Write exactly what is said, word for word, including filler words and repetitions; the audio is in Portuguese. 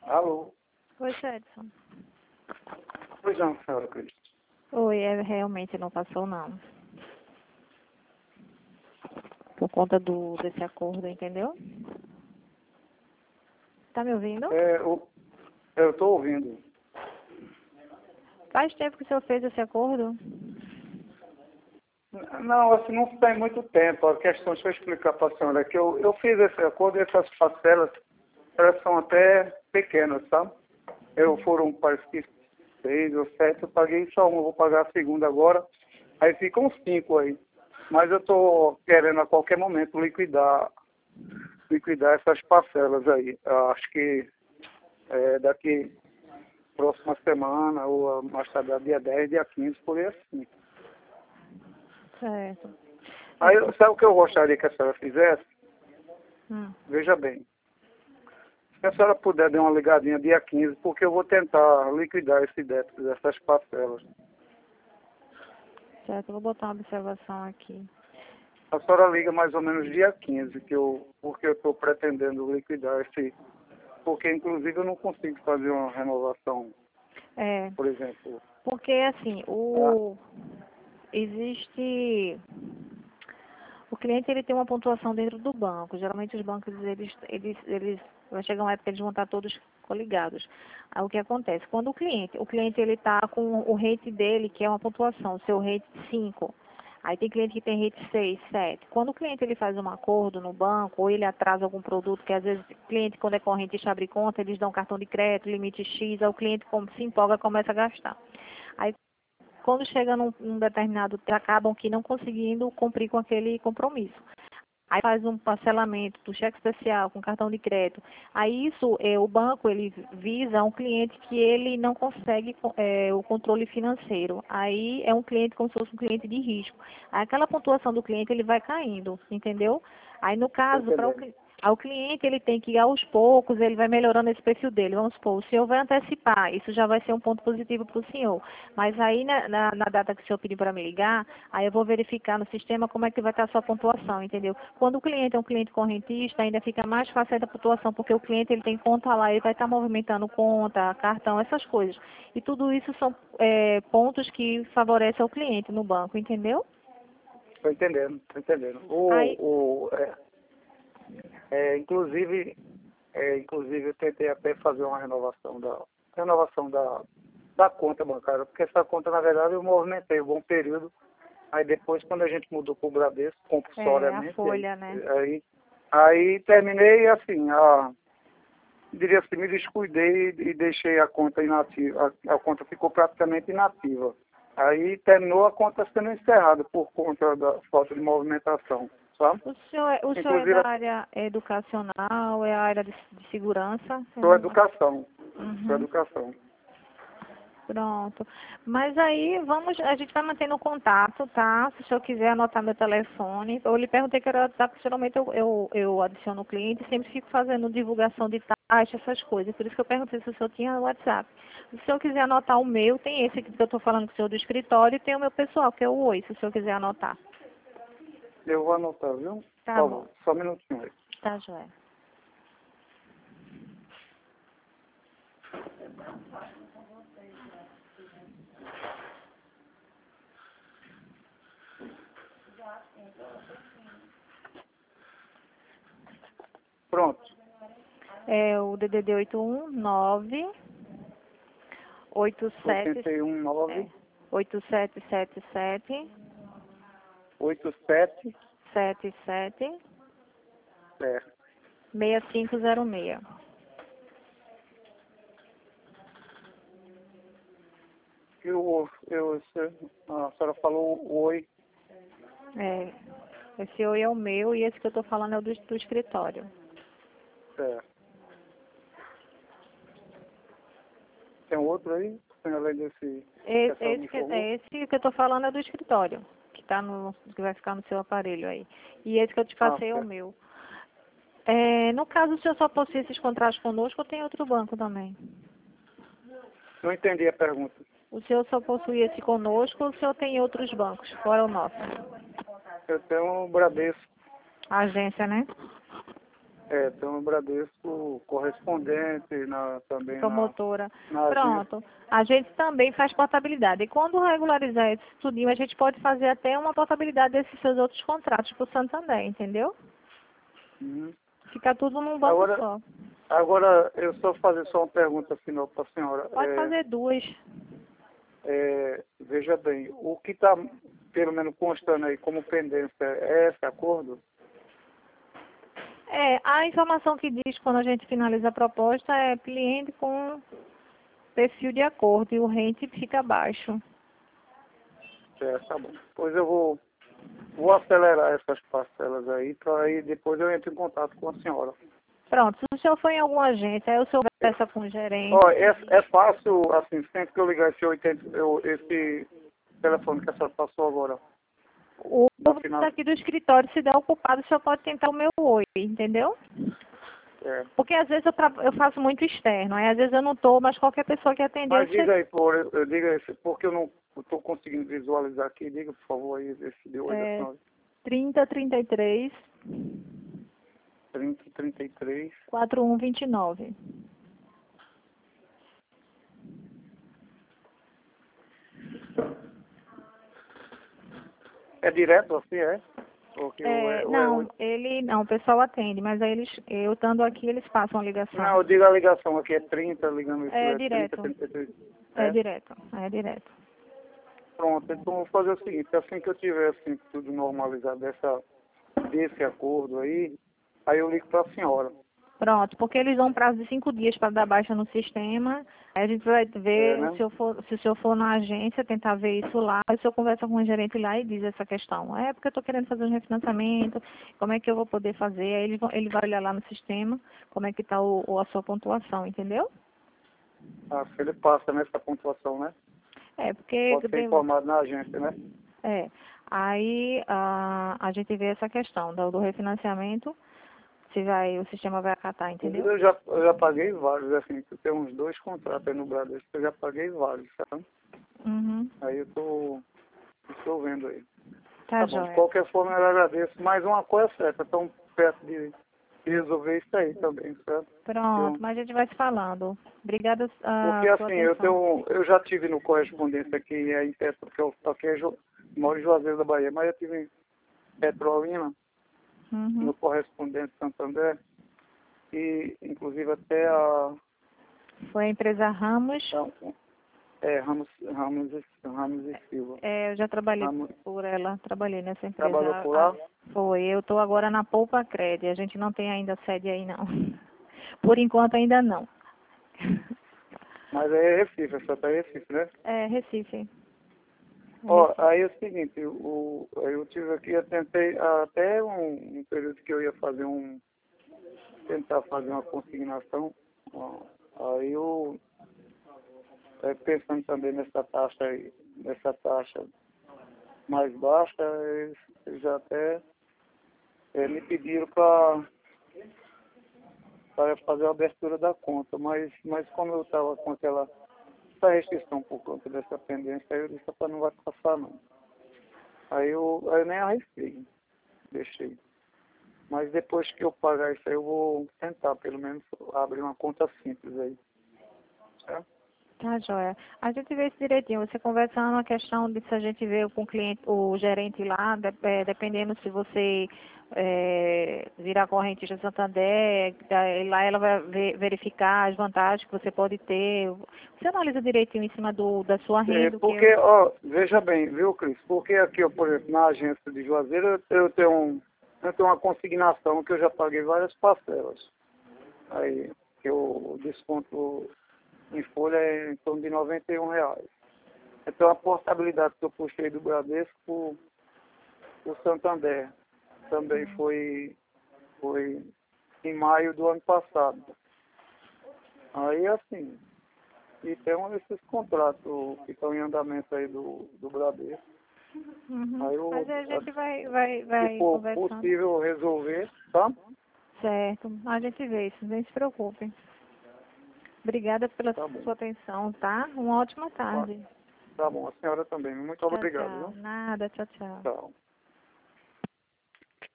Alô? Oi, Edson. Pois não, senhora Cristo. Oi, é, realmente não passou não. Por conta do, desse acordo, entendeu? Tá me ouvindo? É, eu eu estou ouvindo. Faz tempo que o senhor fez esse acordo? Não, assim, não tem muito tempo. A questão, deixa eu explicar para a senhora, que eu, eu fiz esse acordo e essas parcelas, elas são até pequenas, sabe? Eu foram, parece que seis ou sete, eu paguei só uma, eu vou pagar a segunda agora. Aí ficam cinco aí. Mas eu estou querendo a qualquer momento liquidar, liquidar essas parcelas aí. Eu acho que é, daqui próxima semana, ou mais tarde, dia dez, dia quinze, por aí assim. Certo. Aí, sabe o que eu gostaria que a senhora fizesse? Hum. Veja bem. Se a senhora puder dar uma ligadinha dia quinze, porque eu vou tentar liquidar esse débito dessas parcelas. Certo, eu vou botar uma observação aqui. A senhora liga mais ou menos dia quinze, que eu, porque eu estou pretendendo liquidar esse... Porque, inclusive, eu não consigo fazer uma renovação, É, por exemplo. porque assim, Tá? o existe o cliente ele tem uma pontuação dentro do banco. Geralmente os bancos eles eles eles vai chegar uma época que eles vão estar todos coligados. Aí o que acontece? Quando o cliente, o cliente ele está com o rate dele, que é uma pontuação, o seu rate cinco. Aí tem cliente que tem rate seis, sete. Quando o cliente ele faz um acordo no banco ou ele atrasa algum produto, que às vezes o cliente quando é corrente e abre conta, eles dão cartão de crédito, limite X, aí o cliente como se empolga, começa a gastar. Aí quando chega num, num determinado, acabam que não conseguindo cumprir com aquele compromisso. Aí faz um parcelamento do cheque especial com cartão de crédito. Aí isso, é, o banco, ele visa um cliente que ele não consegue é, o controle financeiro. Aí é um cliente como se fosse um cliente de risco. Aí aquela pontuação do cliente, ele vai caindo, entendeu? Aí no Estou caso, para o entendendo. cliente... Ao cliente, ele tem que ir aos poucos, ele vai melhorando esse perfil dele. Vamos supor, o senhor vai antecipar, isso já vai ser um ponto positivo para o senhor. Mas aí, na, na, na data que o senhor pedir para me ligar, aí eu vou verificar no sistema como é que vai estar a sua pontuação, entendeu? Quando o cliente é um cliente correntista, ainda fica mais fácil a pontuação, porque o cliente ele tem conta lá, ele vai estar movimentando conta, cartão, essas coisas. E tudo isso são é, pontos que favorecem ao cliente no banco, entendeu? Estou entendendo, estou entendendo. O, Aí, o, é, é, inclusive, é, inclusive, eu tentei até fazer uma renovação da, renovação da, da conta bancária, porque essa conta, na verdade, eu movimentei um bom período. Aí depois, quando a gente mudou para o Bradesco, é, a compulsoriamente, aí, folha, né? aí, aí terminei assim, a, diria assim, me descuidei e deixei a conta inativa. A, a conta ficou praticamente inativa. Aí terminou a conta sendo encerrada por conta da falta de movimentação, sabe? O senhor, é- o senhor é Inclusive, da área educacional, é a área de, de segurança? Eu sua não- educação, sua Uhum. educação. Pronto. Mas aí vamos, a gente vai mantendo contato, tá? Se o senhor quiser anotar meu telefone. Eu lhe perguntei que era WhatsApp, porque geralmente eu, eu, eu adiciono o cliente e sempre fico fazendo divulgação de taxa, essas coisas. Por isso que eu perguntei se o senhor tinha WhatsApp. Se o senhor quiser anotar o meu, tem esse aqui que eu estou falando com o senhor do escritório e tem o meu pessoal, que é o Oi, se o senhor quiser anotar. Eu vou anotar, viu? Por Tá bom. favor, só um minutinho aí. Tá, joia. Pronto. É o D D D oito um nove oito sete oito um é, nove oito sete sete sete oito sete sete sete é, seis cinco zero seis. eu, eu, a senhora falou oi. É, esse oi é o meu e esse que eu estou falando é o do, do escritório. É. Tem outro aí? Tem além desse que E- a senhora me Esse que, informou? é, esse que eu estou falando é do escritório, que, tá no, que vai ficar no seu aparelho aí. E esse que eu te Ah, passei é o certo. meu. É, no caso, o senhor só possui esses contratos conosco ou tem outro banco também? Não entendi a pergunta. O senhor só possui esse conosco ou o senhor tem outros bancos, fora o nosso? Eu tenho um Bradesco. A agência, né? É, tem um Bradesco correspondente na, também Promotora. na, na Pronto. A gente também faz portabilidade. E quando regularizar esse tudinho, a gente pode fazer até uma portabilidade desses seus outros contratos para o Santander, entendeu? Uhum. Fica tudo num banco Agora, só. agora, eu só fazer só uma pergunta final para a senhora. Pode É, fazer duas. é, veja bem, o que está, pelo menos, constando aí como pendência é esse acordo? É, a informação que diz quando a gente finaliza a proposta é cliente com perfil de acordo e o rente fica baixo. É, tá bom. Pois eu vou, vou acelerar essas parcelas aí, para aí depois eu entro em contato com a senhora. Pronto, se o senhor for em alguma agência, aí o senhor conversa com o gerente. Ó, é, é fácil, assim, sempre que eu ligar esse oitenta, eu, esse telefone que a senhora passou agora. O No povo final, daqui do escritório, se der ocupado, o senhor pode tentar o meu oi, entendeu? é. Porque às vezes eu, tra- eu faço muito externo, aí às vezes eu não estou, mas qualquer pessoa que atender, Mas você... diga aí, por, eu, eu diga esse, porque eu não estou conseguindo visualizar aqui, diga, por favor, aí esse de hoje da É, senhora. trinta, trinta e três, trinta, trinta e três. quarenta e um, vinte e nove. É direto assim, é? Porque o, É, é, o, é, não, o- ele não, o pessoal atende, mas aí eles, eu estando aqui, eles passam a ligação. não, eu digo a ligação aqui, é trinta, ligando isso, É é trinta, direto, trinta e três. é É? direto, é direto. Pronto, então vou fazer o seguinte, assim que eu tiver assim, tudo normalizado dessa, desse acordo aí, aí eu ligo para a senhora. Pronto, porque eles dão um prazo de cinco dias para dar baixa no sistema. Aí a gente vai É, ver, né? se, eu for, se o senhor for na agência, tentar ver isso lá. Aí o senhor conversa com o gerente lá e diz essa questão. É porque eu estou querendo fazer um refinanciamento, como é que eu vou poder fazer? Aí ele, vão- ele vai olhar lá no sistema como é que está o, o- a sua pontuação, entendeu? Ah, se ele passa nessa pontuação, né? É, porque... Pode ser informado na agência, né? É, aí a, a gente vê essa questão do, do refinanciamento, se vai, o sistema vai acatar, entendeu? Eu já, eu já paguei vários, assim, tem uns dois contratos aí no Bradesco, eu já paguei vários, sabe? Uhum. Aí eu tô, estou vendo aí. Tá, Tá bom, de joia. qualquer forma eu agradeço. Mais uma coisa certa, estão perto de, de resolver isso aí também, certo? Pronto, Eu, mas a gente vai se falando. Obrigada porque a sua assim, eu atenção. tenho, eu já tive no correspondência aqui em Petro, porque eu aqui é Jo- moro em Juazeiro da Bahia, mas eu tive em Petrolina, Uhum. no correspondente Santander, e inclusive até a, Foi a empresa Ramos. a é, Ramos, Ramos, e- Ramos e Silva. É, eu já trabalhei Ramos, por ela, trabalhei nessa empresa. trabalhou por A- lá? foi, eu estou agora na Poupa Cred. A gente não tem ainda sede aí, não. Por enquanto ainda não. Mas é Recife, essa tá em Recife, né? É, Recife. É Ó, Recife. aí é o seguinte, o, eu tive aqui, eu tentei até um, um período que eu ia fazer um, tentar fazer uma consignação, ó, aí eu, é, pensando também nessa taxa aí, nessa taxa mais baixa, eles, eles já até é, me pediram para para fazer a abertura da conta, mas, mas como eu estava com aquela essa restrição por conta dessa pendência, aí eu disse, rapaz, não vai passar não. Aí eu, aí eu nem arrisquei, deixei. Mas depois que eu pagar isso aí, eu vou tentar, pelo menos, abrir uma conta simples aí. Certo? Tá, joia. A gente vê isso direitinho. Você conversando a questão de se a gente vê com o cliente, o gerente lá, de- é, dependendo se você é, virar correntista Santander, daí lá ela vai ver- verificar as vantagens que você pode ter. Você analisa direitinho em cima do, da sua É, renda, o que porque, eu... ó, veja bem, viu, Cris? Porque aqui, ó, por exemplo, na agência de Juazeiro, eu, eu tenho um, eu tenho uma consignação que eu já paguei várias parcelas. Aí, que o desconto em folha é em torno de noventa e um reais. Então, a portabilidade que eu puxei do Bradesco, o Santander, também foi, foi em maio do ano passado. Aí, assim, e tem um desses contratos que estão em andamento aí do, do Bradesco. Uhum. Aí, eu, Mas a gente vai, vai, se vai for conversando. possível resolver, tá? Certo. A gente vê isso, não se preocupe. Obrigada pela Tá bom. sua atenção, tá? Uma ótima Tá, tarde. tá bom, a senhora também. Muito Tchau, obrigado, tchau. viu? Nada, tchau, tchau. Tchau.